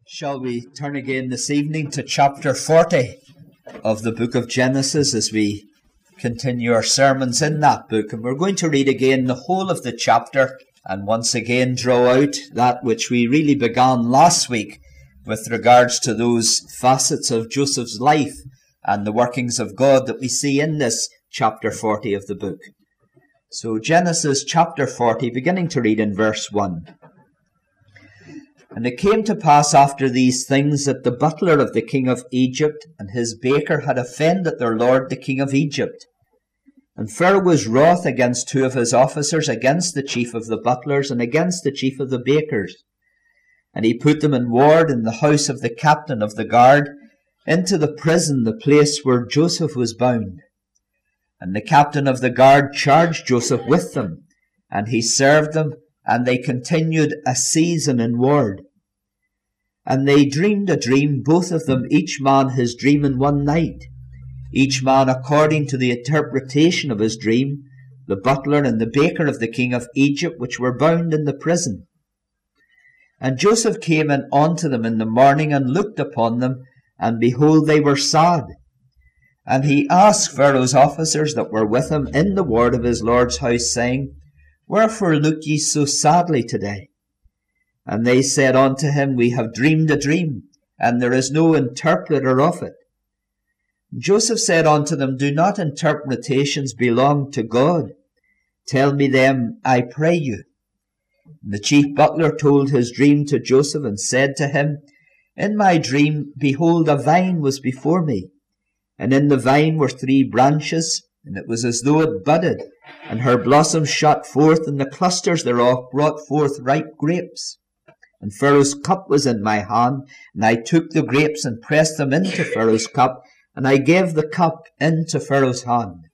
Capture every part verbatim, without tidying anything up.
Shall we turn again this evening to chapter forty of the book of Genesis as we continue our sermons in that book. And we're going to read again the whole of the chapter and once again draw out that which we really began last week with regards to those facets of Joseph's life and the workings of God that we see in this chapter forty of the book. So Genesis chapter forty, beginning to read in verse one. And it came to pass after these things that the butler of the king of Egypt and his baker had offended their lord the king of Egypt. And Pharaoh was wroth against two of his officers, against the chief of the butlers and against the chief of the bakers. And he put them in ward in the house of the captain of the guard, into the prison, the place where Joseph was bound. And the captain of the guard charged Joseph with them, and he served them, and they continued a season in ward. And they dreamed a dream, both of them, each man his dream in one night, each man according to the interpretation of his dream, the butler and the baker of the king of Egypt, which were bound in the prison. And Joseph came in unto them in the morning, and looked upon them, and behold, they were sad. And he asked Pharaoh's officers that were with him in the ward of his lord's house, saying, Wherefore look ye so sadly today? And they said unto him, We have dreamed a dream, and there is no interpreter of it. Joseph said unto them, Do not interpretations belong to God? Tell me them, I pray you. And the chief butler told his dream to Joseph, and said to him, In my dream, behold, a vine was before me, and in the vine were three branches, and it was as though it budded, and her blossoms shot forth, and the clusters thereof brought forth ripe grapes. And Pharaoh's cup was in my hand, and I took the grapes and pressed them into Pharaoh's cup, and I gave the cup into Pharaoh's hand.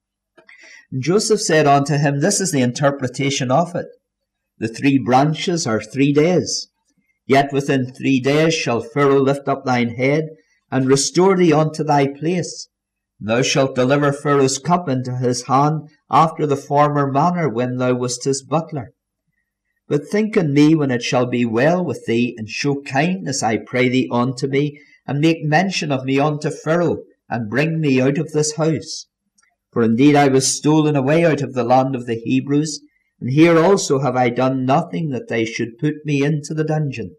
And Joseph said unto him, This is the interpretation of it. The three branches are three days. Yet within three days shall Pharaoh lift up thine head, and restore thee unto thy place. Thou shalt deliver Pharaoh's cup into his hand after the former manner when thou wast his butler. But think on me when it shall be well with thee, and show kindness, I pray thee, unto me, and make mention of me unto Pharaoh, and bring me out of this house. For indeed I was stolen away out of the land of the Hebrews, and here also have I done nothing that they should put me into the dungeon.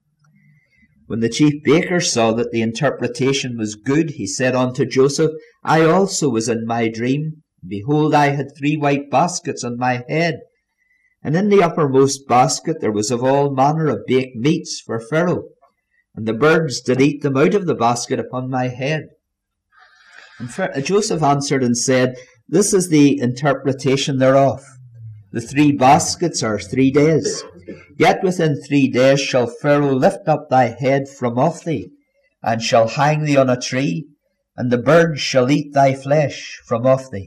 When the chief baker saw that the interpretation was good, he said unto Joseph, I also was in my dream. Behold, I had three white baskets on my head, and in the uppermost basket there was of all manner of baked meats for Pharaoh, and the birds did eat them out of the basket upon my head. And Joseph answered and said, This is the interpretation thereof. The three baskets are three days. Yet within three days shall Pharaoh lift up thy head from off thee, and shall hang thee on a tree, and the birds shall eat thy flesh from off thee.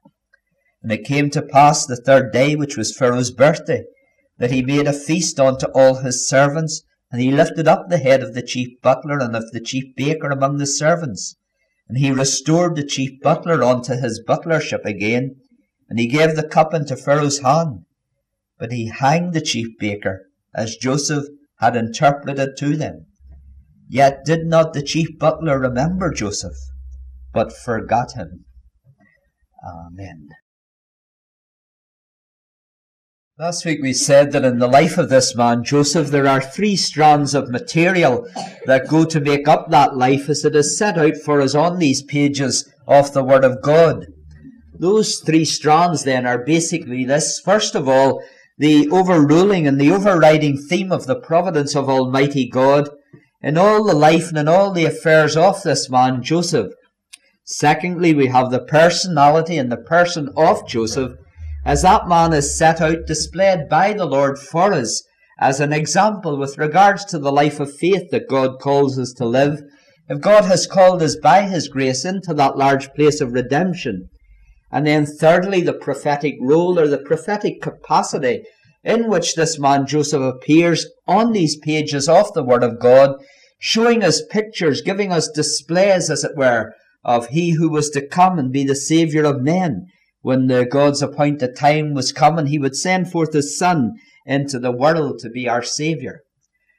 And it came to pass the third day, which was Pharaoh's birthday, that he made a feast unto all his servants, and he lifted up the head of the chief butler and of the chief baker among the servants. And he restored the chief butler unto his butlership again, and he gave the cup into Pharaoh's hand. But he hanged the chief baker, as Joseph had interpreted to them. Yet did not the chief butler remember Joseph, but forgot him. Amen. Last week we said that in the life of this man, Joseph, there are three strands of material that go to make up that life as it is set out for us on these pages of the Word of God. Those three strands then are basically this. First of all, the overruling and the overriding theme of the providence of Almighty God in all the life and in all the affairs of this man, Joseph. Secondly, we have the personality and the person of Joseph, as that man is set out, displayed by the Lord for us as an example with regards to the life of faith that God calls us to live. If God has called us by His grace into that large place of redemption. And then thirdly, the prophetic role or the prophetic capacity in which this man Joseph appears on these pages of the Word of God, showing us pictures, giving us displays, as it were, of He who was to come and be the Saviour of men. When the God's appointed time was come, and He would send forth His Son into the world to be our Saviour.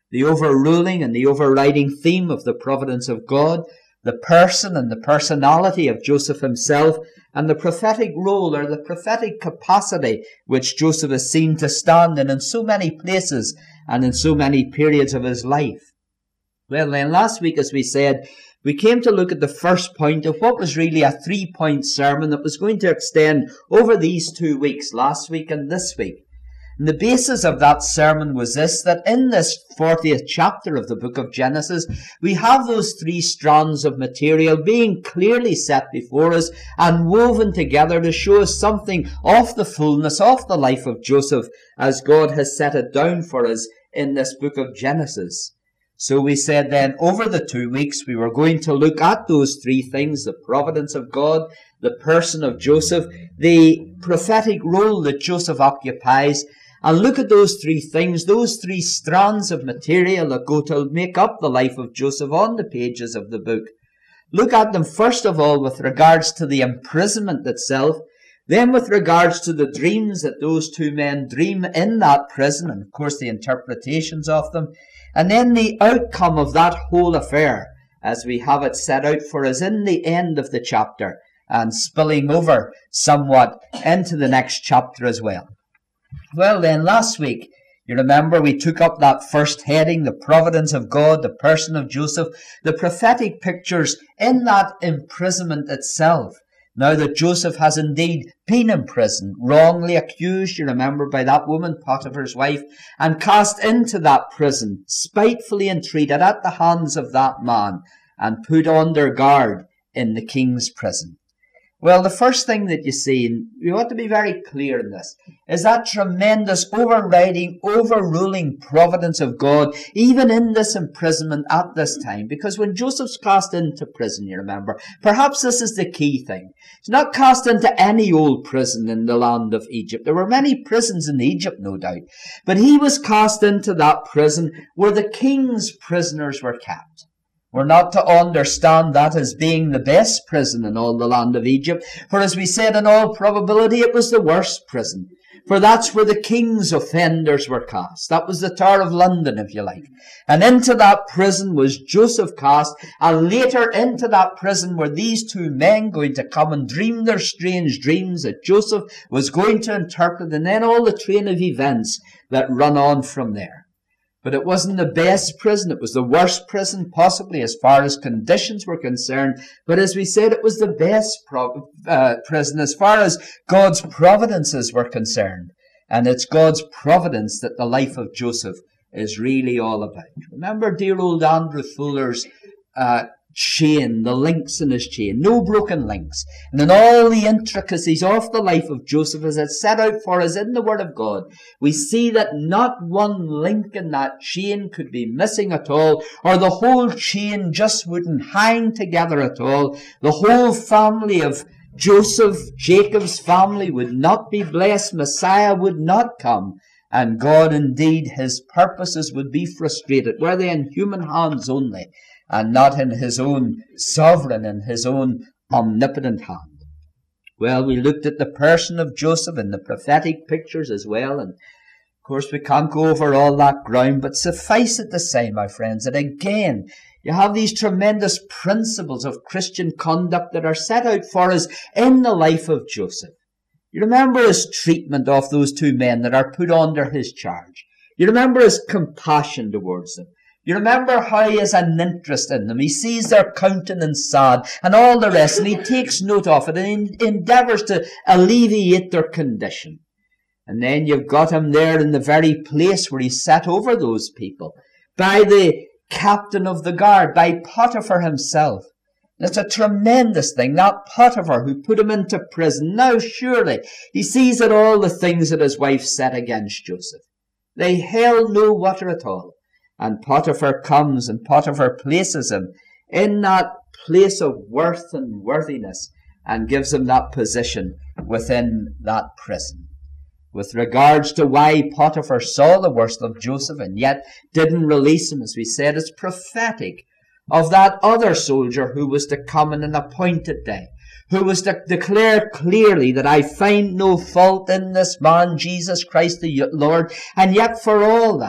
the overruling and the overriding theme of the providence of God, the person and the personality of Joseph himself, and the prophetic role or the prophetic capacity which Joseph is seen to stand in in so many places and in so many periods of his life. Well, then last week, as we said, we came to look at the first point of what was really a three-point sermon that was going to extend over these two weeks, last week and this week. And the basis of that sermon was this, that in this fortieth chapter of the book of Genesis, we have those three strands of material being clearly set before us and woven together to show us something of the fullness of the life of Joseph as God has set it down for us in this book of Genesis. So we said then, over the two weeks, we were going to look at those three things: the providence of God, the person of Joseph, the prophetic role that Joseph occupies, and look at those three things, those three strands of material that go to make up the life of Joseph on the pages of the book. Look at them first of all with regards to the imprisonment itself, then with regards to the dreams that those two men dream in that prison, and of course the interpretations of them, and then the outcome of that whole affair, as we have it set out for us in the end of the chapter, and spilling over somewhat into the next chapter as well. Well then, last week, you remember we took up that first heading, the providence of God, the person of Joseph, the prophetic pictures in that imprisonment itself. Now that Joseph has indeed been imprisoned, wrongly accused, you remember, by that woman, Potiphar's wife, and cast into that prison, spitefully entreated at the hands of that man, and put under guard in the king's prison. Well, the first thing that you see, and we want to be very clear in this, is that tremendous overriding, overruling providence of God, even in this imprisonment at this time. Because when Joseph's cast into prison, you remember, perhaps this is the key thing. He's not cast into any old prison in the land of Egypt. There were many prisons in Egypt, no doubt. But he was cast into that prison where the king's prisoners were kept. We're not to understand that as being the best prison in all the land of Egypt, for as we said, in all probability it was the worst prison. For that's where the king's offenders were cast. That was the Tower of London, if you like. And into that prison was Joseph cast, and later into that prison were these two men going to come and dream their strange dreams that Joseph was going to interpret, and then all the train of events that run on from there. But it wasn't the best prison. It was the worst prison, possibly, as far as conditions were concerned. But as we said, it was the best pro- uh, prison as far as God's providences were concerned. And it's God's providence that the life of Joseph is really all about. Remember dear old Andrew Fuller's uh, chain, the links in his chain, no broken links. And in all the intricacies of the life of Joseph as it's set out for us in the Word of God, we see that not one link in that chain could be missing at all, or the whole chain just wouldn't hang together at all. The whole family of Joseph, Jacob's family, would not be blessed. Messiah would not come. And God, indeed, his purposes would be frustrated, were they in human hands only, and not in his own sovereign and his own omnipotent hand. Well, we looked at the person of Joseph and the prophetic pictures as well, and of course we can't go over all that ground, but suffice it to say, my friends, that again, you have these tremendous principles of Christian conduct that are set out for us in the life of Joseph. You remember his treatment of those two men that are put under his charge. You remember his compassion towards them. You remember how he has an interest in them. He sees their countenance sad and all the rest, and he takes note of it and endeavours to alleviate their condition. And then you've got him there in the very place where he's set over those people, by the captain of the guard, by Potiphar himself. It's a tremendous thing, that Potiphar who put him into prison. Now surely he sees that all the things that his wife set against Joseph, they held no water at all. And Potiphar comes, and Potiphar places him in that place of worth and worthiness, and gives him that position within that prison. With regards to why Potiphar saw the worst of Joseph and yet didn't release him, as we said, it's prophetic of that other soldier who was to come in an appointed day, who was to declare clearly that I find no fault in this man, Jesus Christ the Lord, and yet for all that,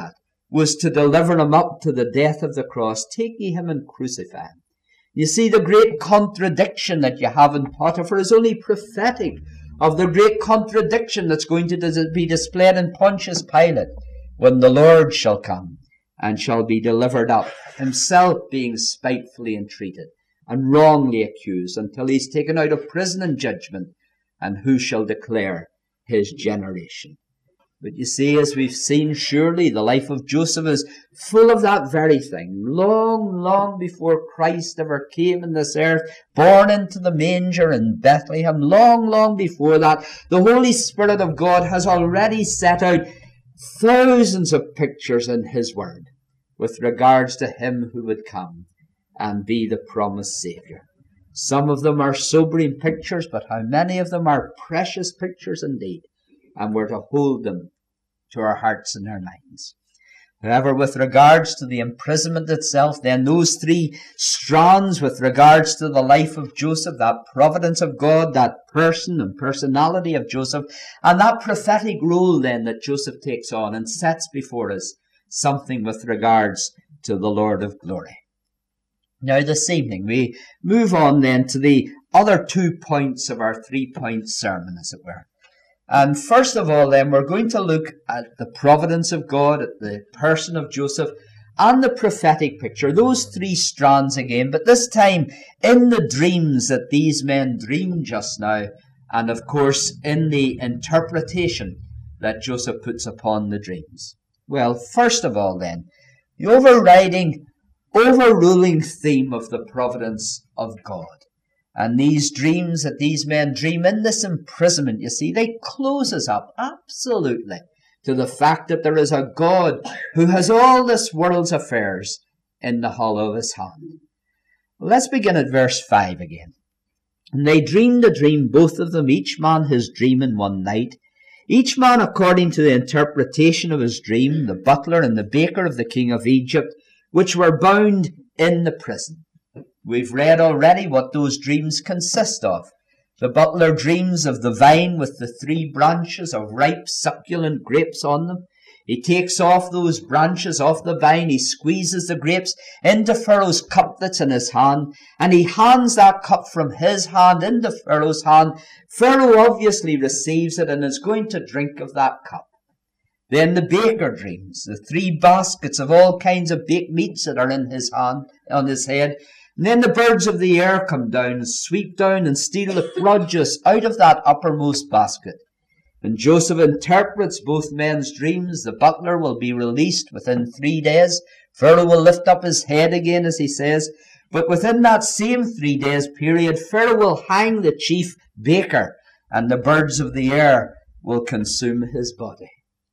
was to deliver him up to the death of the cross. Take ye him and crucify him. You see, the great contradiction that you have in Potiphar is only prophetic of the great contradiction that's going to be displayed in Pontius Pilate when the Lord shall come and shall be delivered up, himself being spitefully entreated and wrongly accused until he's taken out of prison and judgment, and who shall declare his generation. But you see, as we've seen, surely the life of Joseph is full of that very thing. Long, long before Christ ever came in this earth, born into the manger in Bethlehem, long, long before that, the Holy Spirit of God has already set out thousands of pictures in his word with regards to him who would come and be the promised Saviour. Some of them are sobering pictures, but how many of them are precious pictures indeed? And we're to hold them to our hearts and our minds. However, with regards to the imprisonment itself, then those three strands with regards to the life of Joseph, that providence of God, that person and personality of Joseph, and that prophetic role then that Joseph takes on and sets before us something with regards to the Lord of glory. Now this evening we move on then to the other two points of our three-point sermon, as it were. And first of all, then, we're going to look at the providence of God, at the person of Joseph, and the prophetic picture. Those three strands again, but this time in the dreams that these men dreamed just now, and of course in the interpretation that Joseph puts upon the dreams. Well, first of all, then, the overriding, overruling theme of the providence of God. And these dreams that these men dream in this imprisonment, you see, they close us up absolutely to the fact that there is a God who has all this world's affairs in the hollow of his hand. Well, let's begin at verse five again. And they dreamed a dream, both of them, each man his dream in one night, each man according to the interpretation of his dream, the butler and the baker of the king of Egypt, which were bound in the prison. We've read already what those dreams consist of. The butler dreams of the vine with the three branches of ripe, succulent grapes on them. He takes off those branches off the vine, he squeezes the grapes into Pharaoh's cup that's in his hand, and he hands that cup from his hand into Pharaoh's hand. Pharaoh obviously receives it and is going to drink of that cup. Then the baker dreams, the three baskets of all kinds of baked meats that are in his hand, on his head. And then the birds of the air come down and sweep down and steal the produce out of that uppermost basket. And Joseph interprets both men's dreams. The butler will be released within three days. Pharaoh will lift up his head again, as he says. But within that same three days period, Pharaoh will hang the chief baker, and the birds of the air will consume his body.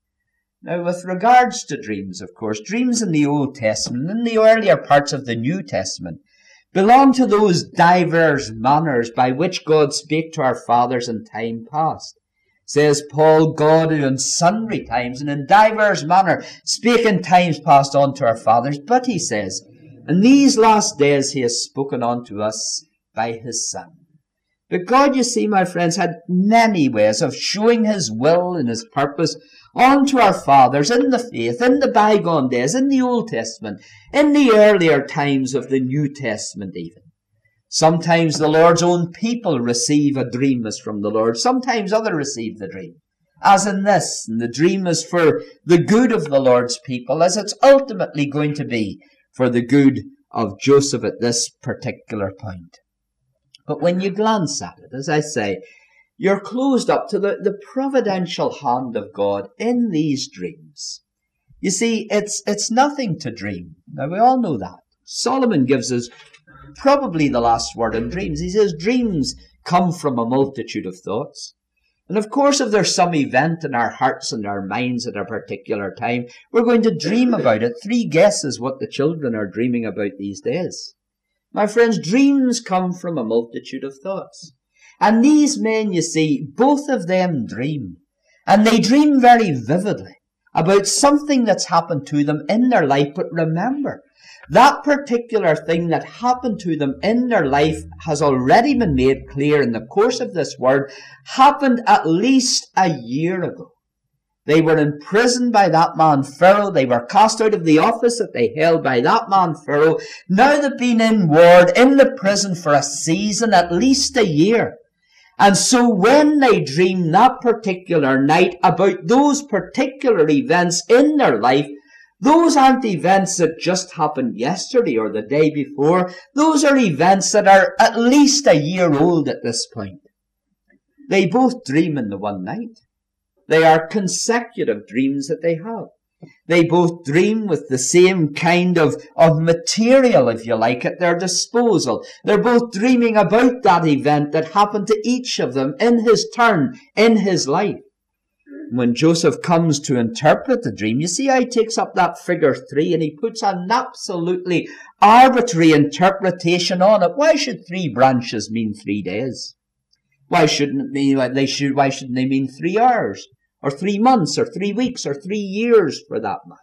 Now, with regards to dreams, of course, dreams in the Old Testament, in the earlier parts of the New Testament, belong to those divers manners by which God spake to our fathers in time past. Says Paul, God who in sundry times and in divers manner spake in times past unto our fathers. But he says, in these last days he has spoken unto us by his Son. But God, you see, my friends, had many ways of showing his will and his purpose unto our fathers in the faith, in the bygone days, in the Old Testament, in the earlier times of the New Testament even. Sometimes the Lord's own people receive a dream as from the Lord. Sometimes others receive the dream. As in this, and the dream is for the good of the Lord's people, as it's ultimately going to be for the good of Joseph at this particular point. But when you glance at it, as I say, you're closed up to the, the providential hand of God in these dreams. You see, it's it's nothing to dream. Now, we all know that. Solomon gives us probably the last word in dreams. He says dreams come from a multitude of thoughts. And of course, if there's some event in our hearts and our minds at a particular time, we're going to dream about it. Three guesses what the children are dreaming about these days. My friends, dreams come from a multitude of thoughts. And these men, you see, both of them dream. And they dream very vividly about something that's happened to them in their life. But remember, that particular thing that happened to them in their life has already been made clear in the course of this word, happened at least a year ago. They were imprisoned by that man Pharaoh. They were cast out of the office that they held by that man Pharaoh. Now they've been in ward, in the prison for a season, at least a year. And so when they dream that particular night about those particular events in their life, those aren't events that just happened yesterday or the day before. Those are events that are at least a year old at this point. They both dream in the one night. They are consecutive dreams that they have. They both dream with the same kind of, of material, if you like, at their disposal. They're both dreaming about that event that happened to each of them in his turn, in his life. When Joseph comes to interpret the dream, you see how he takes up that figure three and he puts an absolutely arbitrary interpretation on it. Why should three branches mean three days? Why shouldn't it mean they should? Why shouldn't they mean three hours, or three months, or three weeks, or three years, for that matter?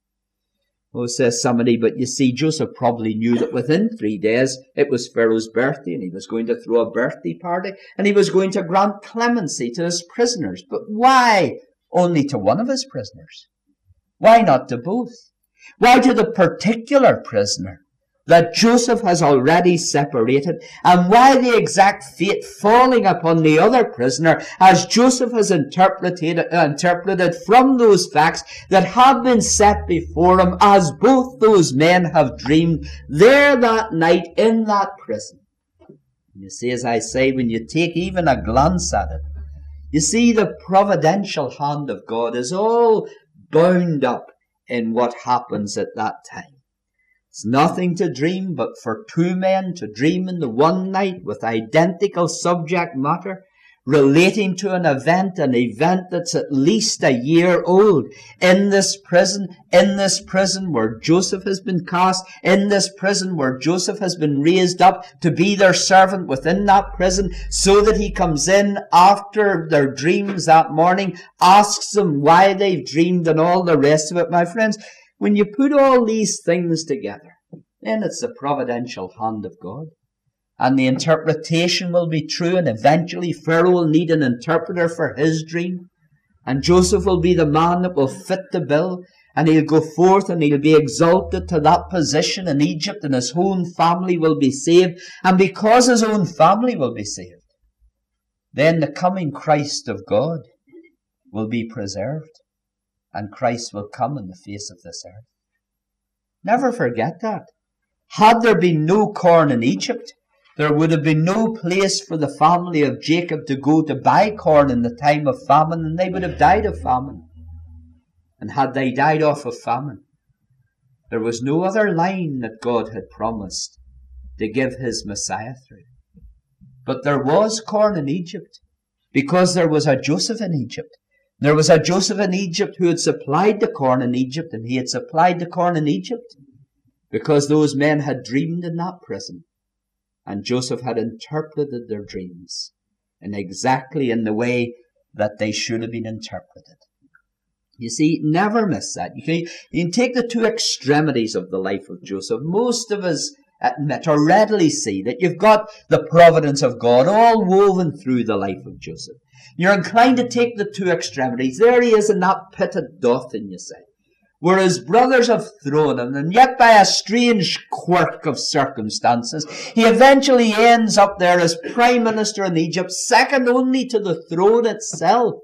Oh, says somebody, but you see, Joseph probably knew that within three days it was Pharaoh's birthday, and he was going to throw a birthday party, and he was going to grant clemency to his prisoners. But why only to one of his prisoners? Why not to both? Why to the particular prisoner that Joseph has already separated, and why the exact fate falling upon the other prisoner, as Joseph has interpreted, uh, interpreted from those facts that have been set before him, as both those men have dreamed there that night in that prison. You see, as I say, when you take even a glance at it, you see the providential hand of God is all bound up in what happens at that time. It's nothing to dream, but for two men to dream in the one night with identical subject matter, relating to an event, an event that's at least a year old, in this prison, in this prison where Joseph has been cast, in this prison where Joseph has been raised up to be their servant within that prison, so that he comes in after their dreams that morning, asks them why they've dreamed and all the rest of it. My friends, when you put all these things together, then it's the providential hand of God. And the interpretation will be true, and eventually Pharaoh will need an interpreter for his dream. And Joseph will be the man that will fit the bill, and he'll go forth and he'll be exalted to that position in Egypt, and his own family will be saved. And because his own family will be saved, then the coming Christ of God will be preserved, and Christ will come in the face of this earth. Never forget that. Had there been no corn in Egypt, there would have been no place for the family of Jacob to go to buy corn in the time of famine, and they would have died of famine. And had they died off of famine, there was no other line that God had promised to give his Messiah through. But there was corn in Egypt, because there was a Joseph in Egypt. There was a Joseph in Egypt who had supplied the corn in Egypt, and he had supplied the corn in Egypt because those men had dreamed in that prison. And Joseph had interpreted their dreams in exactly in the way that they should have been interpreted. You see, never miss that. You can, you can take the two extremities of the life of Joseph. Most of us admit or readily see that you've got the providence of God all woven through the life of Joseph. You're inclined to take the two extremities. There he is in that pit at Dothan, you say, where his brothers have thrown him, and yet by a strange quirk of circumstances, he eventually ends up there as prime minister in Egypt, second only to the throne itself.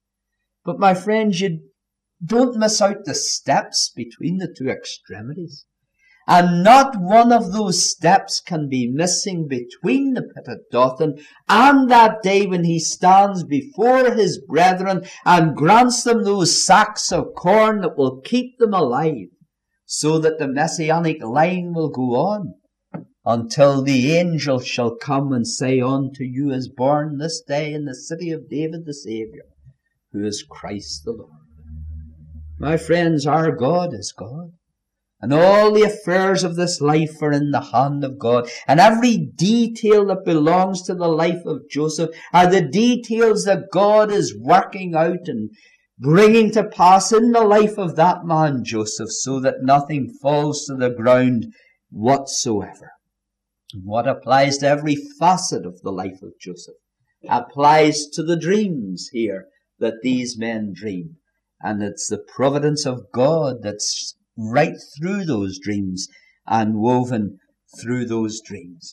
But my friends, you don't miss out the steps between the two extremities. And not one of those steps can be missing between the pit at Dothan and that day when he stands before his brethren and grants them those sacks of corn that will keep them alive, so that the messianic line will go on until the angel shall come and say, "Unto you is born this day in the city of David the Saviour, who is Christ the Lord." My friends, our God is God. And all the affairs of this life are in the hand of God. And every detail that belongs to the life of Joseph are the details that God is working out and bringing to pass in the life of that man Joseph, so that nothing falls to the ground whatsoever. And what applies to every facet of the life of Joseph applies to the dreams here that these men dream. And it's the providence of God that's right through those dreams and woven through those dreams.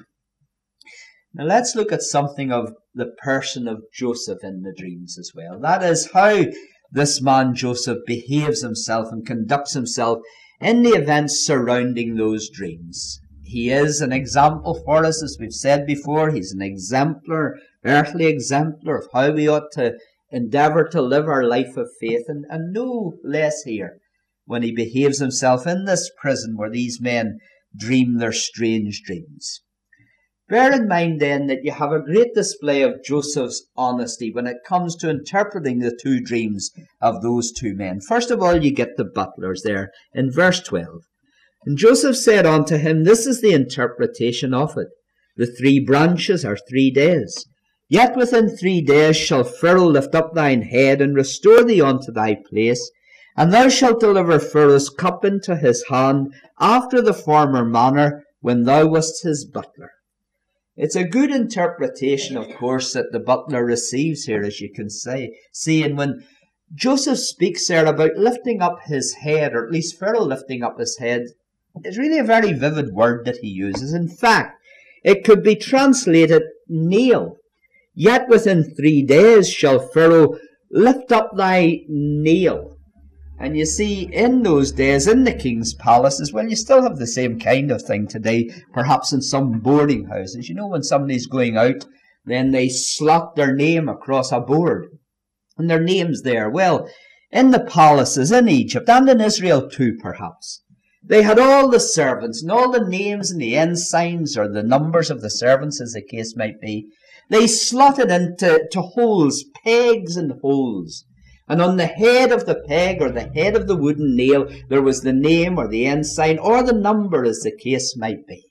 Now let's look at something of the person of Joseph in the dreams as well. That is how this man Joseph behaves himself and conducts himself in the events surrounding those dreams. He is an example for us, as we've said before. He's an exemplar, earthly exemplar of how we ought to endeavour to live our life of faith, and, and no less here when he behaves himself in this prison where these men dream their strange dreams. Bear in mind then that you have a great display of Joseph's honesty when it comes to interpreting the two dreams of those two men. First of all, you get the butlers there in verse twelve. And Joseph said unto him, This is the interpretation of it. The three branches are three days. Yet within three days shall Pharaoh lift up thine head and restore thee unto thy place, and thou shalt deliver Pharaoh's cup into his hand after the former manner when thou wast his butler. It's a good interpretation, of course, that the butler receives here, as you can say. See, and when Joseph speaks there about lifting up his head, or at least Pharaoh lifting up his head, it's really a very vivid word that he uses. In fact, it could be translated nail. Yet within three days shall Pharaoh lift up thy nail. And you see, in those days, in the king's palaces, well, you still have the same kind of thing today, perhaps in some boarding houses. You know, when somebody's going out, then they slot their name across a board, and their name's there. Well, in the palaces in Egypt, and in Israel too, perhaps, they had all the servants, and all the names and the ensigns, or the numbers of the servants, as the case might be, they slotted into to holes, pegs and holes. And on the head of the peg, or the head of the wooden nail, there was the name or the ensign or the number, as the case might be.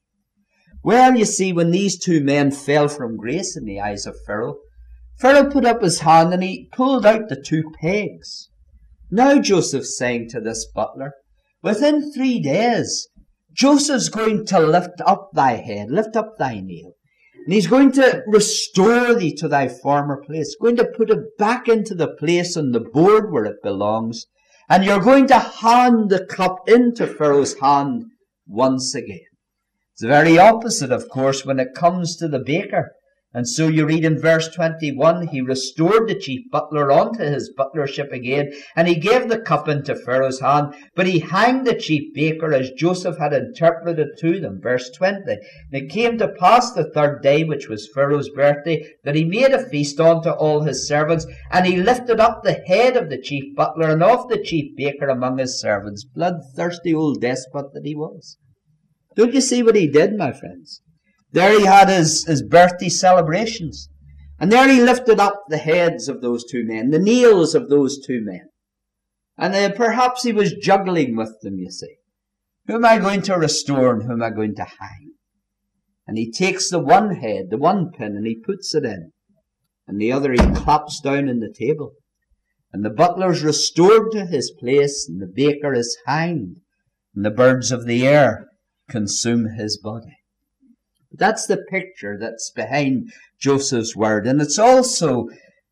Well, you see, when these two men fell from grace in the eyes of Pharaoh, Pharaoh put up his hand and he pulled out the two pegs. Now Joseph's saying to this butler, within three days, Joseph's going to lift up thy head, lift up thy nail. And he's going to restore thee to thy former place, going to put it back into the place on the board where it belongs, and you're going to hand the cup into Pharaoh's hand once again. It's the very opposite, of course, when it comes to the baker. And so you read in verse twenty-one, he restored the chief butler unto his butlership again, and he gave the cup into Pharaoh's hand, but he hanged the chief baker as Joseph had interpreted to them. Verse twenty, and it came to pass the third day, which was Pharaoh's birthday, that he made a feast unto all his servants, and he lifted up the head of the chief butler and of the chief baker among his servants. Bloodthirsty old despot that he was. Don't you see what he did, my friends? There he had his, his birthday celebrations. And there he lifted up the heads of those two men, the nails of those two men. And uh, perhaps he was juggling with them, you see. Who am I going to restore and who am I going to hang? And he takes the one head, the one pin, and he puts it in. And the other he claps down in the table. And the butler's restored to his place, and the baker is hanged. And the birds of the air consume his body. That's the picture that's behind Joseph's word. And it's also,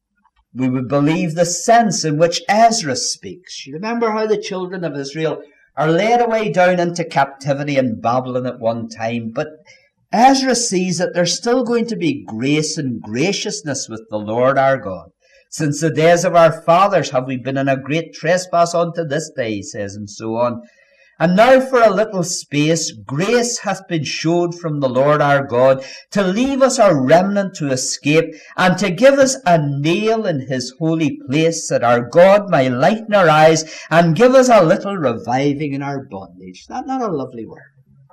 we would believe, the sense in which Ezra speaks. You remember how the children of Israel are led away down into captivity in Babylon at one time. But Ezra sees that there's still going to be grace and graciousness with the Lord our God. Since the days of our fathers have we been in a great trespass unto this day, he says, and so on. And now for a little space, grace hath been showed from the Lord our God to leave us a remnant to escape and to give us a nail in his holy place, that our God may lighten our eyes and give us a little reviving in our bondage. Is that not a lovely word?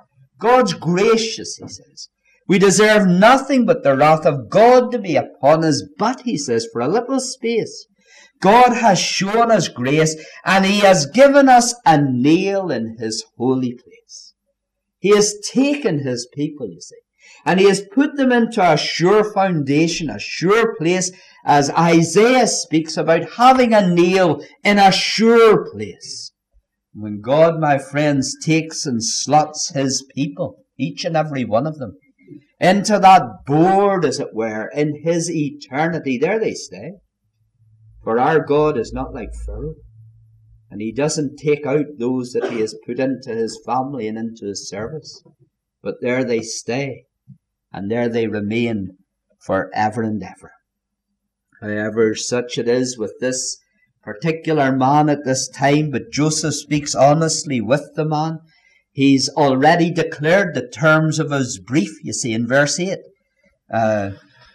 God's gracious, he says. We deserve nothing but the wrath of God to be upon us, but, he says, for a little space, God has shown us grace, and he has given us a nail in his holy place. He has taken his people, you see, and he has put them into a sure foundation, a sure place, as Isaiah speaks about having a nail in a sure place. When God, my friends, takes and slots his people, each and every one of them, into that board, as it were, in his eternity, there they stay. For our God is not like Pharaoh, and he doesn't take out those that he has put into his family and into his service, but there they stay, and there they remain forever and ever. However, such it is with this particular man at this time, but Joseph speaks honestly with the man. He's already declared the terms of his brief, you see, in verse eight. Uh,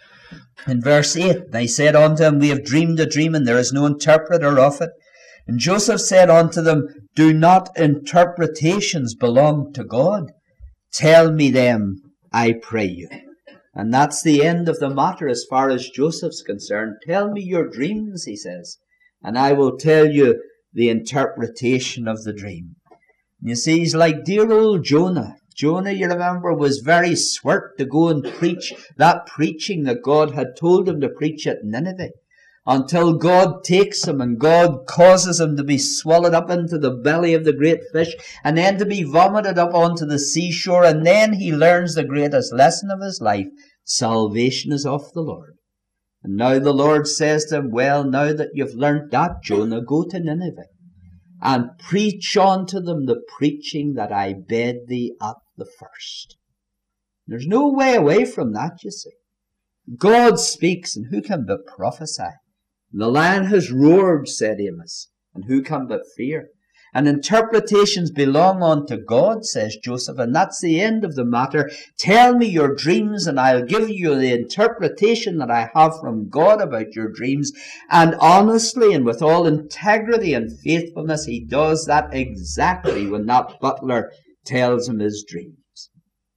in verse eight, they said unto him, We have dreamed a dream, and there is no interpreter of it. And Joseph said unto them, Do not interpretations belong to God? Tell me them, I pray you. And that's the end of the matter as far as Joseph's concerned. Tell me your dreams, he says, and I will tell you the interpretation of the dream. You see, he's like dear old Jonah. Jonah, you remember, was very swart to go and preach that preaching that God had told him to preach at Nineveh, until God takes him and God causes him to be swallowed up into the belly of the great fish, and then to be vomited up onto the seashore, and then he learns the greatest lesson of his life. Salvation is of the Lord. And now the Lord says to him, Well, now that you've learnt that, Jonah, go to Nineveh and preach unto them the preaching that I bade thee at the first. There's no way away from that, you see. God speaks, and who can but prophesy? The lion has roared, said Amos, and who can but fear? And interpretations belong unto God, says Joseph, and that's the end of the matter. Tell me your dreams, and I'll give you the interpretation that I have from God about your dreams. And honestly and with all integrity and faithfulness, he does that exactly when that butler tells him his dreams.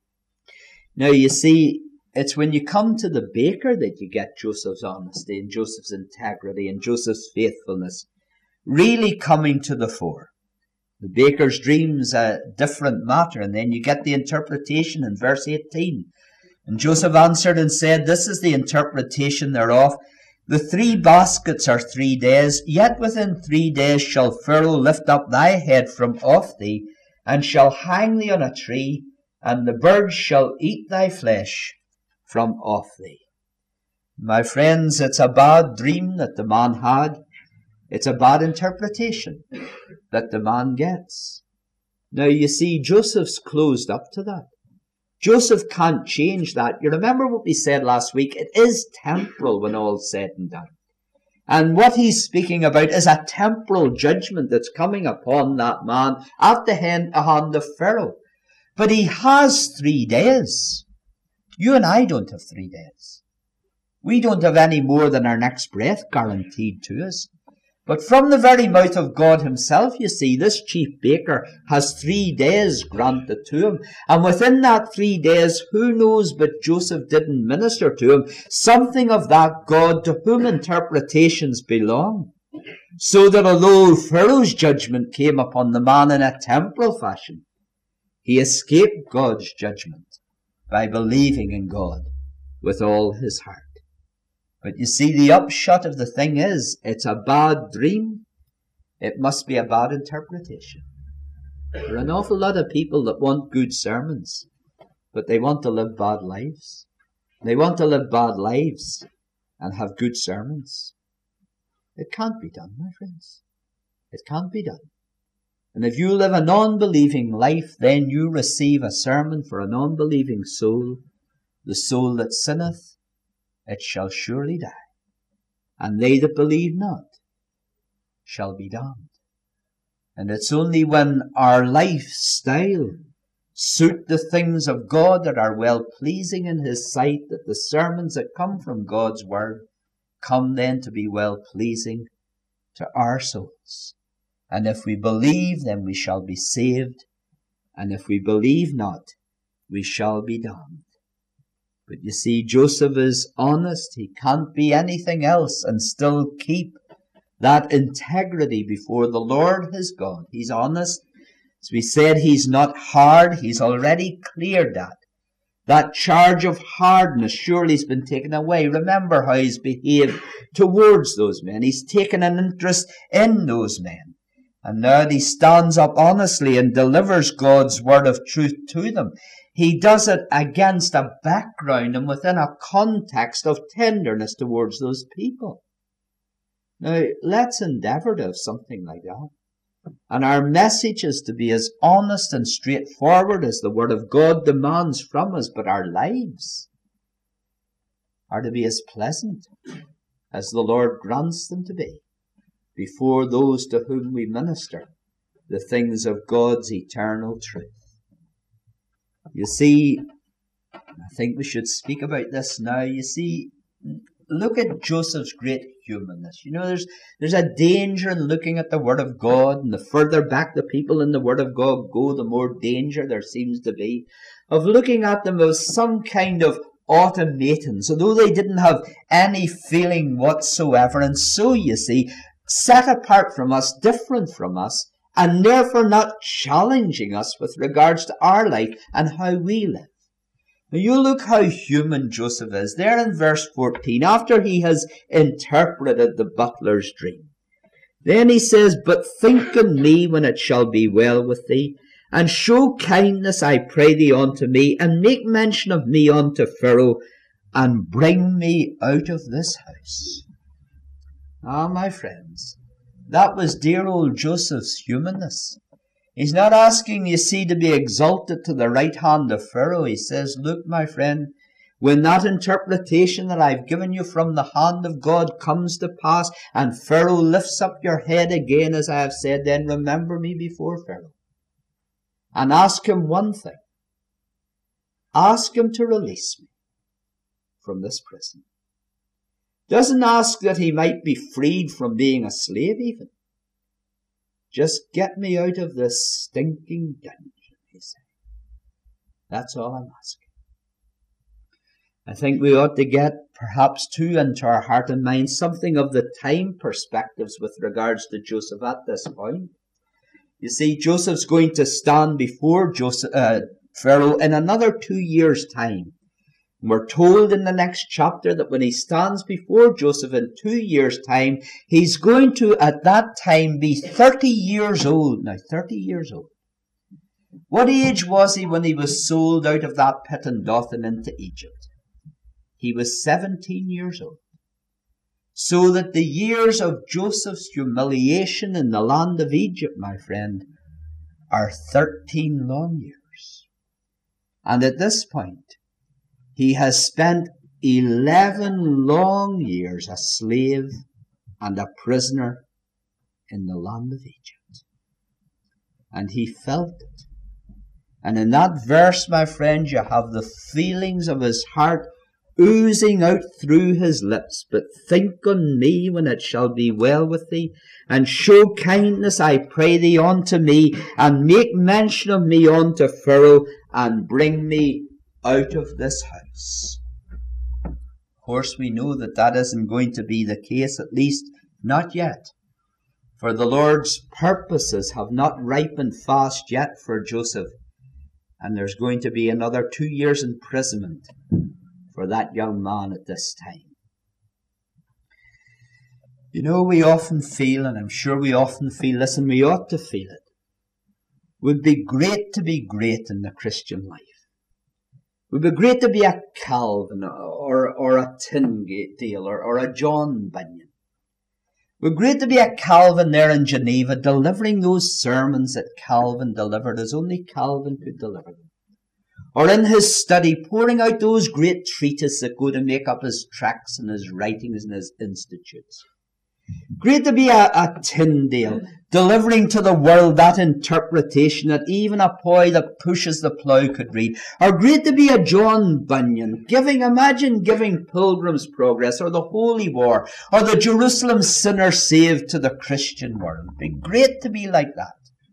Now, you see, it's when you come to the baker that you get Joseph's honesty and Joseph's integrity and Joseph's faithfulness really coming to the fore. The baker's dream's a different matter, and then you get the interpretation in verse eighteen. And Joseph answered and said, This is the interpretation thereof. The three baskets are three days, yet within three days shall Pharaoh lift up thy head from off thee, and shall hang thee on a tree, and the birds shall eat thy flesh from off thee. My friends, it's a bad dream that the man had. It's a bad interpretation that the man gets. Now, you see, Joseph's closed up to that. Joseph can't change that. You remember what we said last week? It is temporal when all's said and done. And what he's speaking about is a temporal judgment that's coming upon that man at the hand of Pharaoh. But he has three days. You and I don't have three days. We don't have any more than our next breath guaranteed to us. But from the very mouth of God himself, you see, this chief baker has three days granted to him. And within that three days, who knows but Joseph didn't minister to him something of that God to whom interpretations belong. So that although Pharaoh's judgment came upon the man in a temporal fashion, he escaped God's judgment by believing in God with all his heart. But you see, the upshot of the thing is, it's a bad dream. It must be a bad interpretation. There are an awful lot of people that want good sermons, but they want to live bad lives. They want to live bad lives and have good sermons. It can't be done, my friends. It can't be done. And if you live a non-believing life, then you receive a sermon for a non-believing soul. The soul that sinneth, it shall surely die. And they that believe not shall be damned. And it's only when our lifestyle suit the things of God that are well-pleasing in his sight that the sermons that come from God's word come then to be well-pleasing to our souls. And if we believe, then we shall be saved. And if we believe not, we shall be damned. But you see, Joseph is honest. He can't be anything else and still keep that integrity before the Lord his God. He's honest. As we said, he's not hard. He's already cleared that. That charge of hardness surely has been taken away. Remember how he's behaved towards those men. He's taken an interest in those men. And now he stands up honestly and delivers God's word of truth to them. He does it against a background and within a context of tenderness towards those people. Now, let's endeavour to have something like that. And our message is to be as honest and straightforward as the Word of God demands from us, but our lives are to be as pleasant as the Lord grants them to be before those to whom we minister the things of God's eternal truth. You see, I think we should speak about this now. You see, look at Joseph's great humanness. You know, there's there's a danger in looking at the Word of God, and the further back the people in the Word of God go, the more danger there seems to be of looking at them as some kind of automatons, although they didn't have any feeling whatsoever, and so, you see, set apart from us, different from us, and therefore not challenging us with regards to our life and how we live. Now you look how human Joseph is. There in verse fourteen, after he has interpreted the butler's dream. Then he says, "But think on me when it shall be well with thee, and show kindness, I pray thee, unto me, and make mention of me unto Pharaoh, and bring me out of this house." Ah, my friends, that was dear old Joseph's humanness. He's not asking, you see, to be exalted to the right hand of Pharaoh. He says, look, my friend, when that interpretation that I've given you from the hand of God comes to pass, and Pharaoh lifts up your head again, as I have said, then remember me before Pharaoh. And ask him one thing. Ask him to release me from this prison. Doesn't ask that he might be freed from being a slave even. Just get me out of this stinking dungeon, he said. That's all I'm asking. I think we ought to get perhaps too into our heart and mind something of the time perspectives with regards to Joseph at this point. You see, Joseph's going to stand before Joseph, uh, Pharaoh in another two years' time. We're told in the next chapter that when he stands before Joseph in two years' time, he's going to, at that time, be thirty years old. Now, thirty years old. What age was he when he was sold out of that pit in Dothan into Egypt? He was seventeen years old. So that the years of Joseph's humiliation in the land of Egypt, my friend, are thirteen long years. And at this point, he has spent eleven long years a slave and a prisoner in the land of Egypt. And he felt it. And in that verse, my friend, you have the feelings of his heart oozing out through his lips. But think on me when it shall be well with thee, and show kindness, I pray thee, unto me, and make mention of me unto Pharaoh, and bring me out of this house. Of course, we know that that isn't going to be the case, at least not yet. For the Lord's purposes have not ripened fast yet for Joseph. And there's going to be another two years imprisonment for that young man at this time. You know, we often feel, and I'm sure we often feel, listen, we ought to feel it. It would be great to be great in the Christian life. It would be great to be a Calvin or, or a Tyndale or, or a John Bunyan. It would be great to be a Calvin there in Geneva, delivering those sermons that Calvin delivered as only Calvin could deliver them. Or in his study, pouring out those great treatises that go to make up his tracts and his writings and his institutes. Great to be a, a Tyndale, delivering to the world that interpretation that even a boy that pushes the plough could read. Or great to be a John Bunyan, giving, imagine giving Pilgrim's Progress, or the Holy War, or the Jerusalem Sinner Saved to the Christian world. It'd be great to be like that.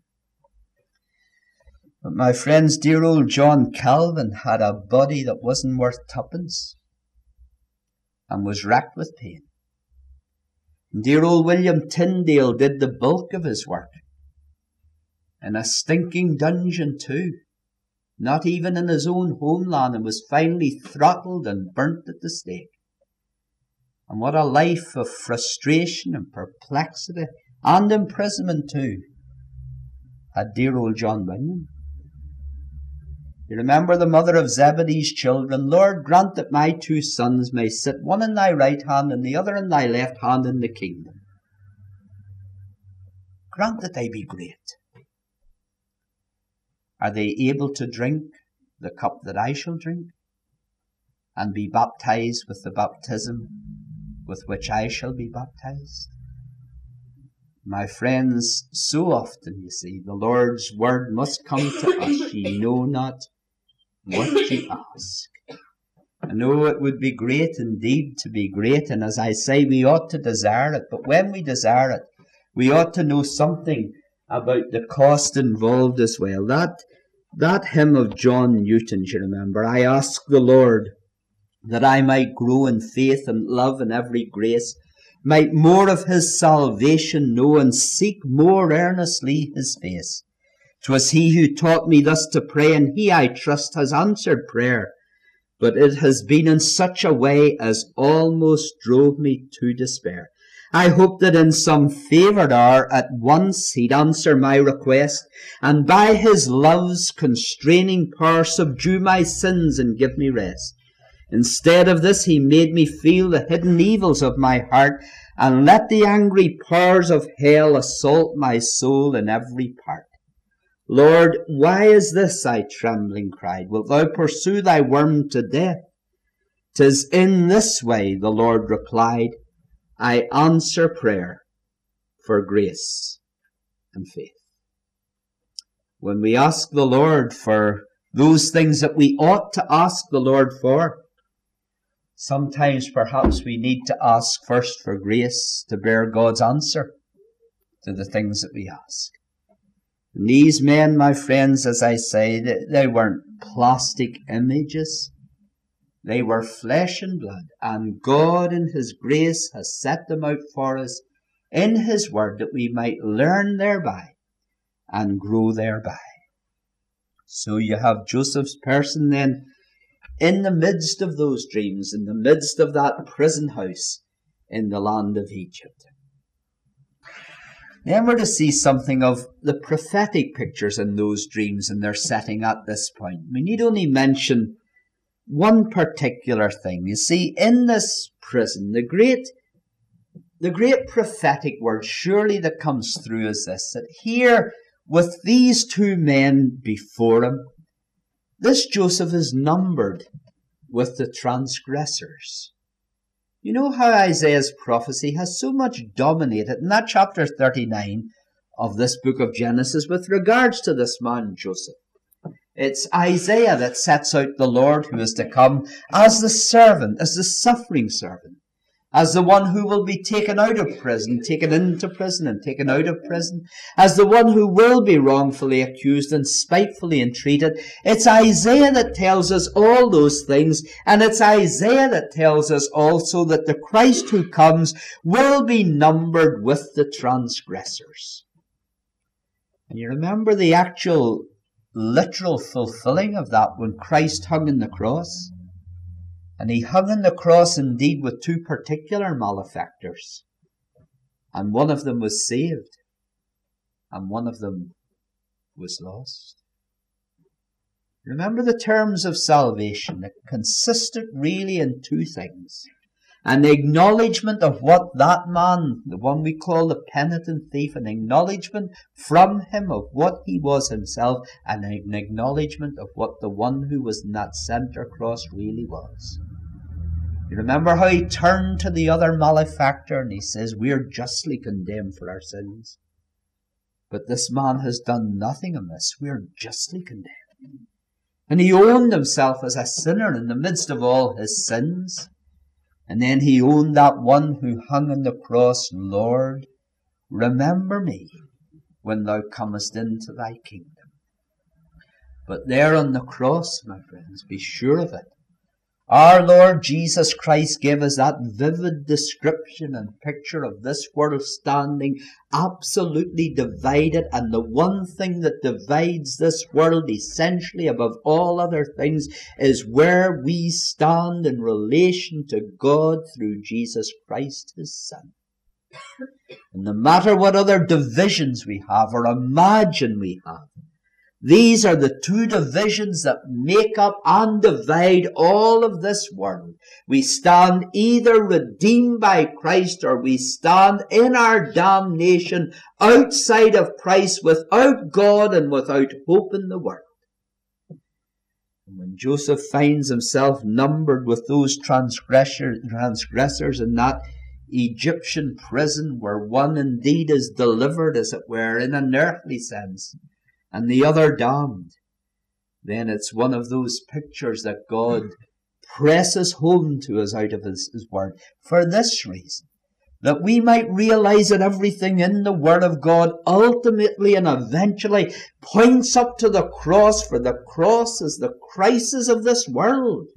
But my friends, dear old John Calvin had a body that wasn't worth tuppence, and was racked with pain. Dear old William Tyndale did the bulk of his work in a stinking dungeon too, not even in his own homeland, and was finally throttled and burnt at the stake. And what a life of frustration and perplexity and imprisonment too had dear old John Bunyan. You remember the mother of Zebedee's children? Lord, grant that my two sons may sit one in thy right hand and the other in thy left hand in the kingdom. grant that they be great. Are they able to drink the cup that I shall drink, and be baptized with the baptism with which I shall be baptized? My friends, so often, you see, the Lord's word must come to us. Ye know not what ye ask. I know it would be great indeed to be great, and as I say, we ought to desire it. But when we desire it, we ought to know something about the cost involved as well. That, that hymn of John Newton's, you remember, I ask the Lord that I might grow in faith and love and every grace, might more of his salvation know, and seek more earnestly his face. 'Twas he who taught me thus to pray, and he, I trust, has answered prayer. But it has been in such a way as almost drove me to despair. I hoped that in some favoured hour at once he'd answer my request, and by his love's constraining power subdue my sins and give me rest. Instead of this, he made me feel the hidden evils of my heart, and let the angry powers of hell assault my soul in every part. Lord, why is this? I trembling cried. Wilt thou pursue thy worm to death? 'Tis in this way, the Lord replied, I answer prayer for grace and faith. When we ask the Lord for those things that we ought to ask the Lord for, sometimes perhaps we need to ask first for grace to bear God's answer to the things that we ask. And these men, my friends, as I say, they weren't plastic images. They were flesh and blood, and God in his grace has set them out for us in his word, that we might learn thereby and grow thereby. So you have Joseph's person then in the midst of those dreams, in the midst of that prison house in the land of Egypt. Then we're to see something of the prophetic pictures in those dreams and their setting at this point. We need only mention one particular thing. You see, in this prison, the great, the great prophetic word surely that comes through is this, that here with these two men before him, this Joseph is numbered with the transgressors. You know how Isaiah's prophecy has so much dominated in that chapter thirty-nine of this book of Genesis with regards to this man Joseph. It's Isaiah that sets out the Lord who is to come as the servant, as the suffering servant, as the one who will be taken out of prison, taken into prison and taken out of prison, as the one who will be wrongfully accused and spitefully entreated. It's Isaiah that tells us all those things, and it's Isaiah that tells us also that the Christ who comes will be numbered with the transgressors. And you remember the actual literal fulfilling of that when Christ hung on the cross? And he hung on the cross indeed with two particular malefactors. And one of them was saved, and one of them was lost. Remember the terms of salvation. It consisted really in two things. An acknowledgement of what that man, the one we call the penitent thief, an acknowledgement from him of what he was himself, and an acknowledgement of what the one who was in that center cross really was. You remember how he turned to the other malefactor and he says, we're justly condemned for our sins. But this man has done nothing amiss. We're justly condemned. And he owned himself as a sinner in the midst of all his sins. And then he owned that one who hung on the cross, Lord, remember me when thou comest into thy kingdom. But there on the cross, my friends, be sure of it, our Lord Jesus Christ gave us that vivid description and picture of this world standing absolutely divided, and the one thing that divides this world essentially above all other things is where we stand in relation to God through Jesus Christ, his Son. And no matter what other divisions we have or imagine we have, These are the two divisions that make up and divide all of this world. We stand either redeemed by Christ, or we stand in our damnation outside of Christ, without God and without hope in the world. And when Joseph finds himself numbered with those transgressors, transgressors in that Egyptian prison, where one indeed is delivered, as it were, in an earthly sense, and the other damned, then it's one of those pictures that God presses home to us out of his, his word, for this reason, that we might realize that everything in the word of God ultimately and eventually points up to the cross, for the cross is the crisis of this world.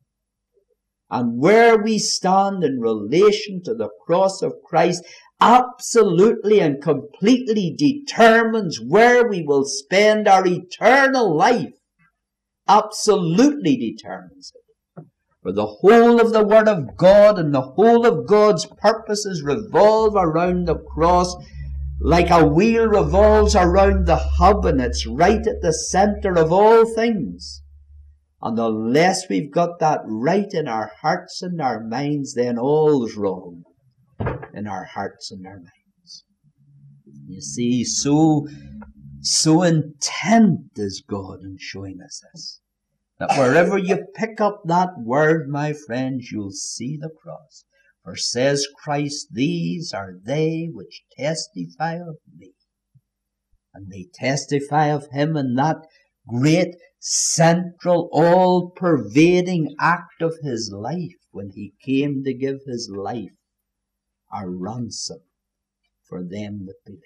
And where we stand in relation to the cross of Christ absolutely and completely determines where we will spend our eternal life. Absolutely determines it. For the whole of the Word of God and the whole of God's purposes revolve around the cross, like a wheel revolves around the hub, and it's right at the center of all things. And unless we've got that right in our hearts and our minds, then all's wrong in our hearts and our minds. You see, so, so intent is God in showing us this, that wherever you pick up that word, my friends, you'll see the cross. For says Christ, these are they which testify of me. And they testify of him in that great, central, all-pervading act of his life, when he came to give his life a ransom for them that believe.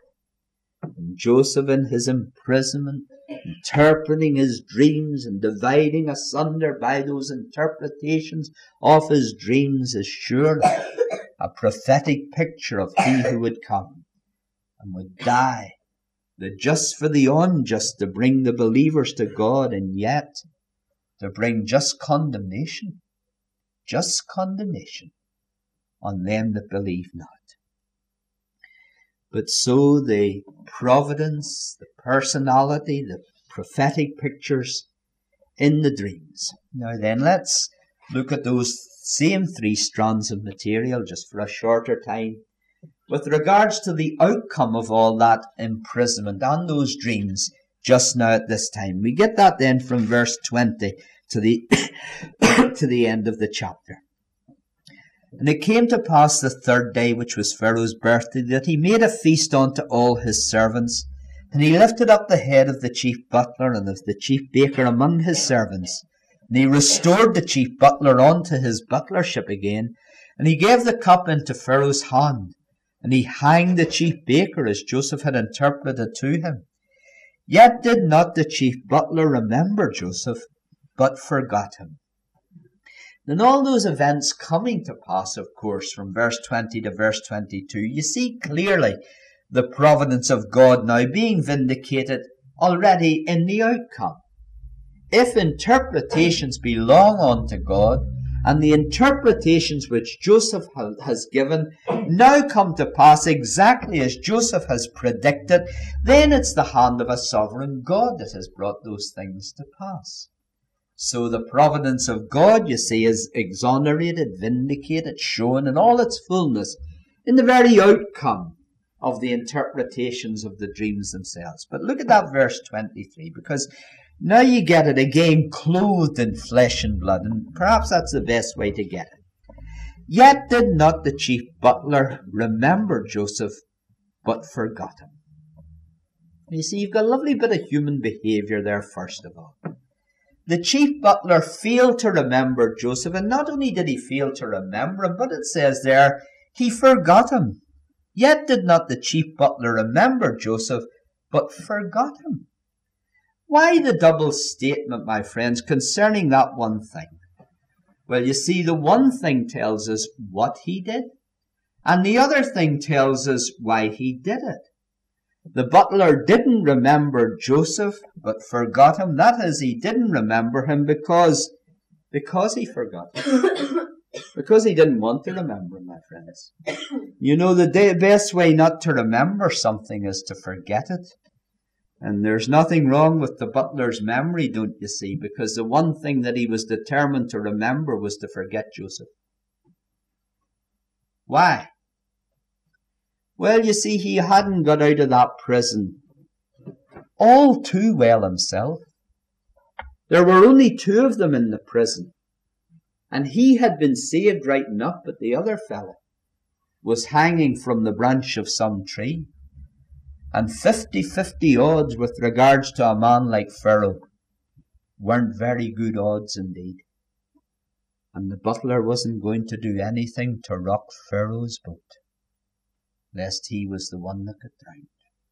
And Joseph, in his imprisonment, interpreting his dreams and dividing asunder by those interpretations of his dreams, is surely a prophetic picture of he who would come and would die, the just for the unjust, to bring the believers to God, and yet to bring just condemnation, just condemnation on them that believe not. But so the providence, the personality, the prophetic pictures in the dreams. Now then, let's look at those same three strands of material just for a shorter time, with regards to the outcome of all that imprisonment and those dreams just now at this time. We get that then from verse twenty to the to the end of the chapter. And it came to pass the third day, which was Pharaoh's birthday, that he made a feast unto all his servants. And he lifted up the head of the chief butler and of the chief baker among his servants. And he restored the chief butler unto his butlership again. And he gave the cup into Pharaoh's hand. And he hanged the chief baker, as Joseph had interpreted to him. Yet did not the chief butler remember Joseph, but forgot him. And all those events coming to pass, of course, from verse twenty to verse twenty-two, you see clearly the providence of God now being vindicated already in the outcome. If interpretations belong unto God, and the interpretations which Joseph has given now come to pass exactly as Joseph has predicted, then it's the hand of a sovereign God that has brought those things to pass. So the providence of God, you see, is exonerated, vindicated, shown in all its fullness in the very outcome of the interpretations of the dreams themselves. But look at that verse twenty-three, because now you get it again, clothed in flesh and blood, and perhaps that's the best way to get it. Yet did not the chief butler remember Joseph, but forgot him. You see, you've got a lovely bit of human behavior there, first of all. The chief butler failed to remember Joseph, and not only did he fail to remember him, but it says there, he forgot him. Yet did not the chief butler remember Joseph, but forgot him. Why the double statement, my friends, concerning that one thing? Well, you see, the one thing tells us what he did, and the other thing tells us why he did it. The butler didn't remember Joseph, but forgot him. That is, he didn't remember him because, because he forgot him. Because he didn't want to remember him, my friends. You know, the day, best way not to remember something is to forget it. And there's nothing wrong with the butler's memory, don't you see? Because the one thing that he was determined to remember was to forget Joseph. Why? Well, you see, he hadn't got out of that prison all too well himself. There were only two of them in the prison. And he had been saved right enough, but the other fellow was hanging from the branch of some tree. And fifty-fifty odds with regards to a man like Pharaoh weren't very good odds indeed. And the butler wasn't going to do anything to rock Pharaoh's boat, lest he was the one that got drowned.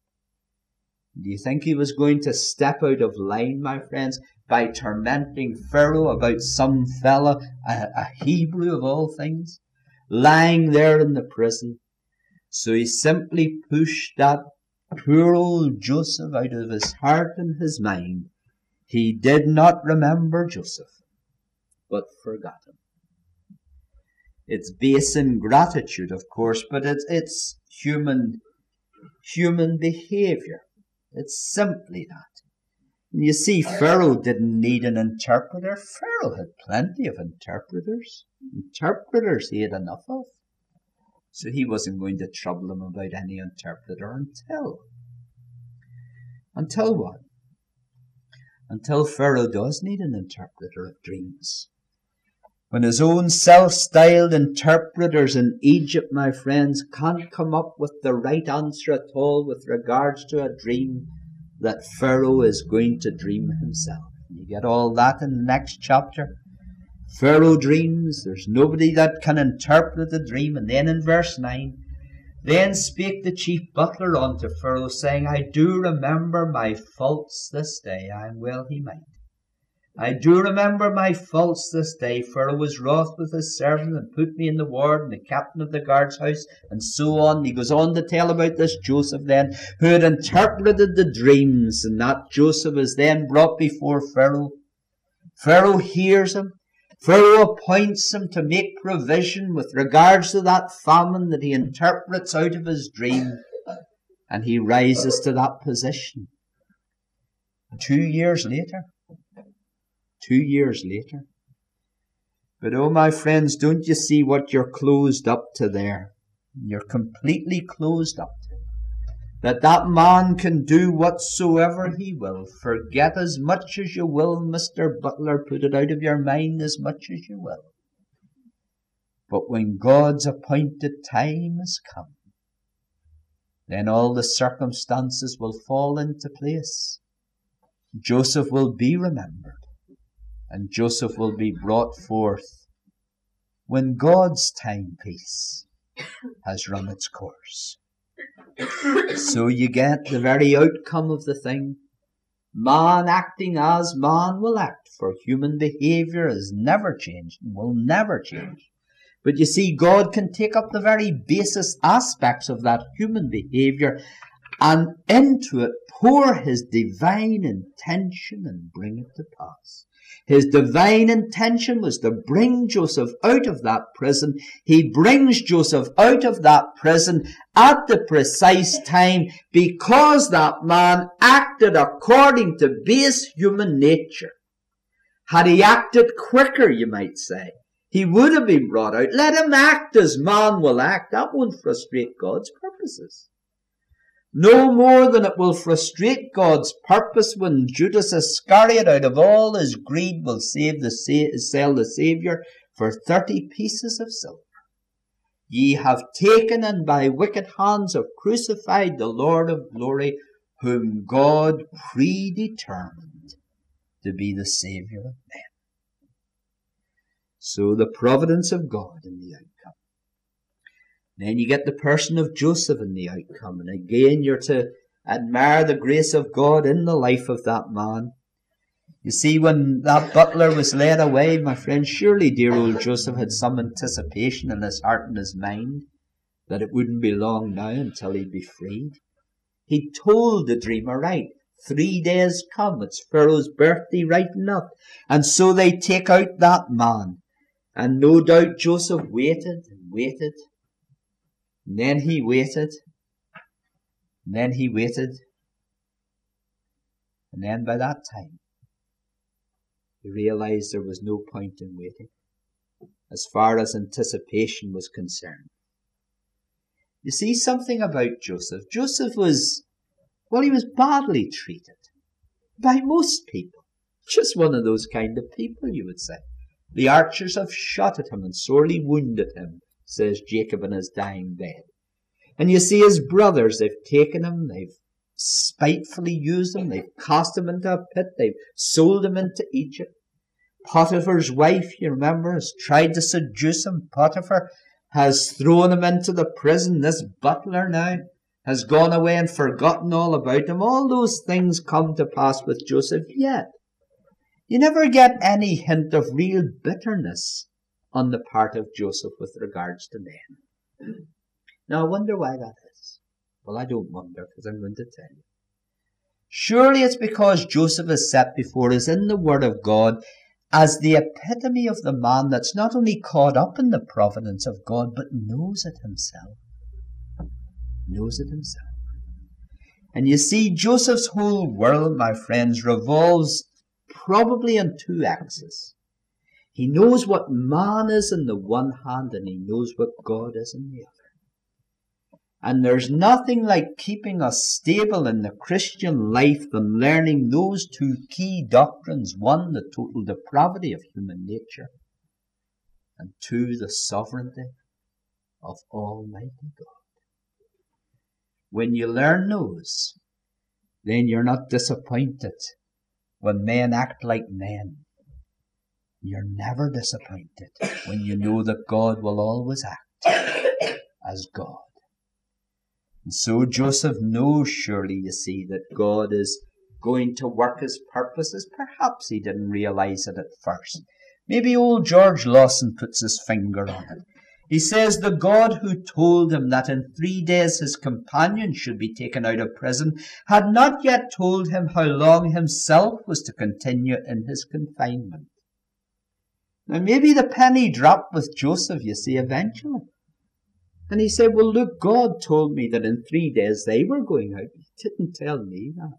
Do you think he was going to step out of line, my friends, by tormenting Pharaoh about some fella, a, a Hebrew of all things, lying there in the prison? So he simply pushed that poor old Joseph out of his heart and his mind. He did not remember Joseph, but forgot him. It's base ingratitude, of course, but it's, it's human, human behavior. It's simply that. And you see, Pharaoh didn't need an interpreter. Pharaoh had plenty of interpreters. Interpreters he had enough of. So he wasn't going to trouble him about any interpreter until. Until what? Until Pharaoh does need an interpreter of dreams. When his own self-styled interpreters in Egypt, my friends, can't come up with the right answer at all with regards to a dream that Pharaoh is going to dream himself. You get all that in the next chapter. Pharaoh dreams, there's nobody that can interpret the dream. And then in verse nine, then spake the chief butler unto Pharaoh, saying, I do remember my faults this day. I am well he might. I do remember my faults this day. Pharaoh was wroth with his servant and put me in the ward and the captain of the guard's house, and so on. He goes on to tell about this Joseph then, who had interpreted the dreams, and that Joseph is then brought before Pharaoh. Pharaoh hears him. Pharaoh appoints him to make provision with regards to that famine that he interprets out of his dream, and he rises to that position. Two years later, two years later. But oh, my friends, don't you see what you're closed up to there? You're completely closed up to. That that man can do whatsoever he will. Forget as much as you will, Mister Butler. Put it out of your mind as much as you will. But when God's appointed time has come, then all the circumstances will fall into place. Joseph will be remembered. And Joseph will be brought forth when God's timepiece has run its course. So you get the very outcome of the thing. Man acting as man will act, for human behavior has never changed and will never change. But you see, God can take up the very basis aspects of that human behavior and into it pour his divine intention and bring it to pass. His divine intention was to bring Joseph out of that prison. He brings Joseph out of that prison at the precise time because that man acted according to base human nature. Had he acted quicker, you might say, he would have been brought out. Let him act as man will act. That won't frustrate God's purposes. No more than it will frustrate God's purpose when Judas Iscariot, out of all his greed, will save the sa- sell the Saviour for thirty pieces of silver. Ye have taken and by wicked hands have crucified the Lord of glory, whom God predetermined to be the Saviour of men. So the providence of God in the outcome. Then you get the person of Joseph in the outcome. And again, you're to admire the grace of God in the life of that man. You see, when that butler was led away, my friend, surely dear old Joseph had some anticipation in his heart and his mind that it wouldn't be long now until he'd be freed. He told the dreamer, right, three days come, it's Pharaoh's birthday right enough. And so they take out that man. And no doubt Joseph waited and waited. And then he waited. And then he waited. And then by that time, he realized there was no point in waiting, as far as anticipation was concerned. You see something about Joseph. Joseph was, well, he was badly treated by most people. Just one of those kind of people, you would say. The archers have shot at him and sorely wounded him, says Jacob in his dying bed. And you see his brothers, they've taken him, they've spitefully used him, they've cast him into a pit, they've sold him into Egypt. Potiphar's wife, you remember, has tried to seduce him. Potiphar has thrown him into the prison. This butler now has gone away and forgotten all about him. All those things come to pass with Joseph, yet you never get any hint of real bitterness on the part of Joseph with regards to men. Now, I wonder why that is. Well, I don't wonder, because I'm going to tell you. Surely it's because Joseph is set before us in the Word of God as the epitome of the man that's not only caught up in the providence of God, but knows it himself. Knows it himself. And you see, Joseph's whole world, my friends, revolves probably on two axes. He knows what man is in the one hand, and he knows what God is in the other. And there's nothing like keeping us stable in the Christian life than learning those two key doctrines. One, the total depravity of human nature. And two, the sovereignty of Almighty God. When you learn those, then you're not disappointed when men act like men. You're never disappointed when you know that God will always act as God. And so Joseph knows, surely, you see, that God is going to work his purposes. Perhaps he didn't realize it at first. Maybe old George Lawson puts his finger on it. He says the God who told him that in three days his companion should be taken out of prison had not yet told him how long himself was to continue in his confinement. Now maybe the penny dropped with Joseph, you see, eventually. And he said, well, look, God told me that in three days they were going out. He didn't tell me that.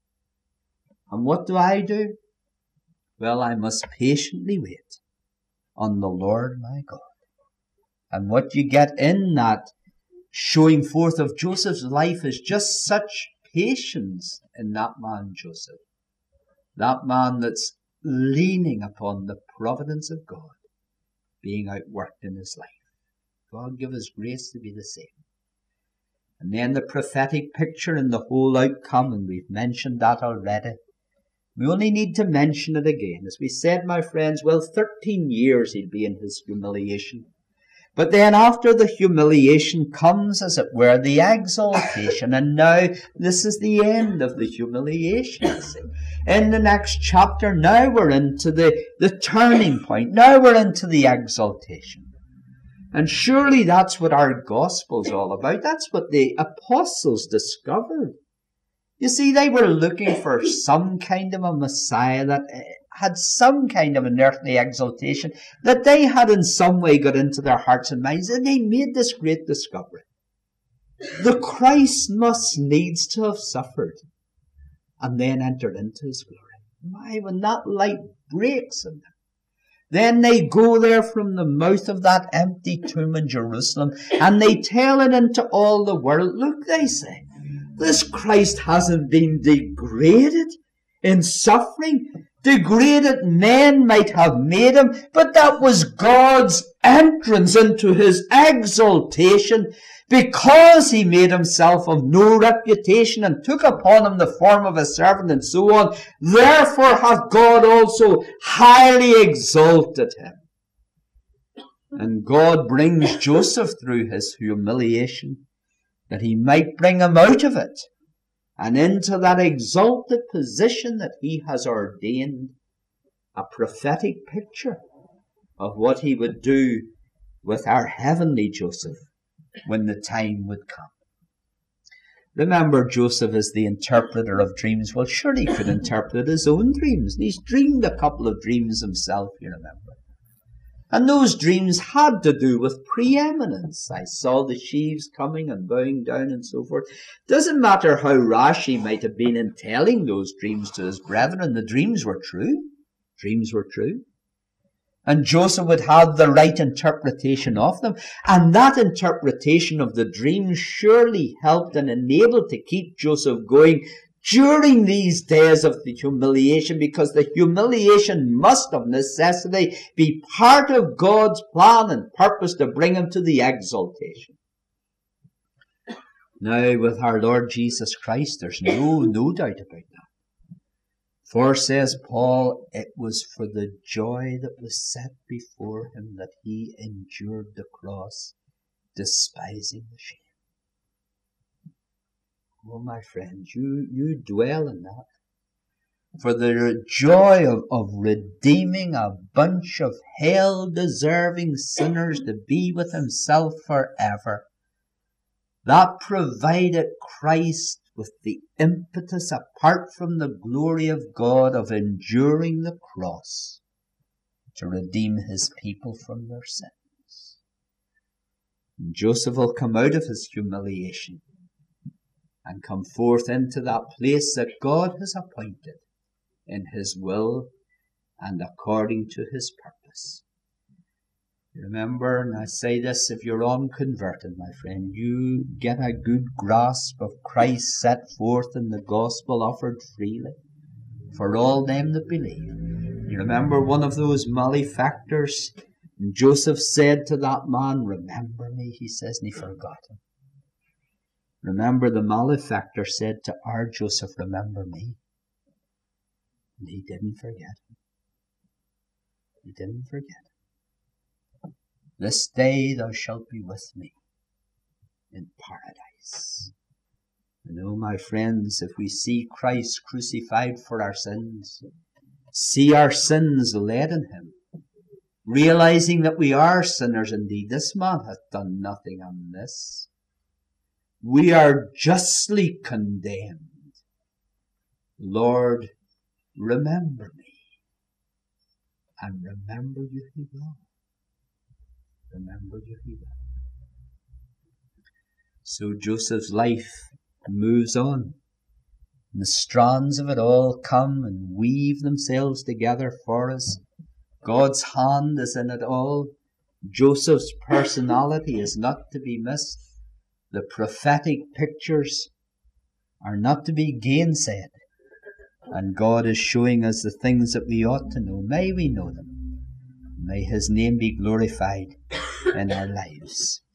And what do I do? Well, I must patiently wait on the Lord my God. And what you get in that showing forth of Joseph's life is just such patience in that man, Joseph. That man that's leaning upon the providence of God being outworked in his life. God give us grace to be the same. And then the prophetic picture and the whole outcome, and we've mentioned that already. We only need to mention it again. As we said, my friends, well, thirteen years he'll be in his humiliation. But then after the humiliation comes, as it were, the exaltation. And now this is the end of the humiliation. See? In the next chapter, now we're into the, the turning point. Now we're into the exaltation. And surely that's what our gospel's all about. That's what the apostles discovered. You see, they were looking for some kind of a Messiah that had some kind of an earthly exaltation, that they had in some way got into their hearts and minds, and they made this great discovery. The Christ must needs to have suffered and then entered into his glory. My, when that light breaks in them, then they go there from the mouth of that empty tomb in Jerusalem, and they tell it into all the world. Look, they say, this Christ hasn't been degraded in suffering. Degraded men might have made him, but that was God's entrance into his exaltation, because he made himself of no reputation and took upon him the form of a servant and so on. Therefore hath God also highly exalted him. And God brings Joseph through his humiliation, that he might bring him out of it and into that exalted position that he has ordained, a prophetic picture of what he would do with our heavenly Joseph when the time would come. Remember, Joseph is the interpreter of dreams. Well, sure, he could interpret his own dreams. And he's dreamed a couple of dreams himself, you remember. And those dreams had to do with preeminence. I saw the sheaves coming and bowing down and so forth. Doesn't matter how rash he might have been in telling those dreams to his brethren, the dreams were true. Dreams were true. And Joseph would have the right interpretation of them. And that interpretation of the dreams surely helped and enabled to keep Joseph going during these days of the humiliation, because the humiliation must of necessity be part of God's plan and purpose to bring him to the exaltation. Now, with our Lord Jesus Christ, there's no, no doubt about that. For, says Paul, it was for the joy that was set before him that he endured the cross, despising the shame. Oh, my friends, you, you dwell in that. For the joy of, of redeeming a bunch of hell-deserving sinners to be with himself forever, that provided Christ with the impetus, apart from the glory of God, of enduring the cross to redeem his people from their sins. And Joseph will come out of his humiliation and come forth into that place that God has appointed in his will and according to his purpose. Remember, and I say this, if you're unconverted, my friend, you get a good grasp of Christ set forth in the gospel offered freely for all them that believe. You remember one of those malefactors, and Joseph said to that man, remember me, he says, and he forgot him. Remember, the malefactor said to our Joseph, remember me. And he didn't forget him. He didn't forget him. This day thou shalt be with me in paradise. And oh, my friends, if we see Christ crucified for our sins, see our sins laid in him, realizing that we are sinners indeed, this man hath done nothing amiss. We are justly condemned. Lord, remember me. And remember you he will. Remember you he will. So Joseph's life moves on. And the strands of it all come and weave themselves together for us. God's hand is in it all. Joseph's personality is not to be missed. The prophetic pictures are not to be gainsaid. And God is showing us the things that we ought to know. May we know them. May his name be glorified in our lives.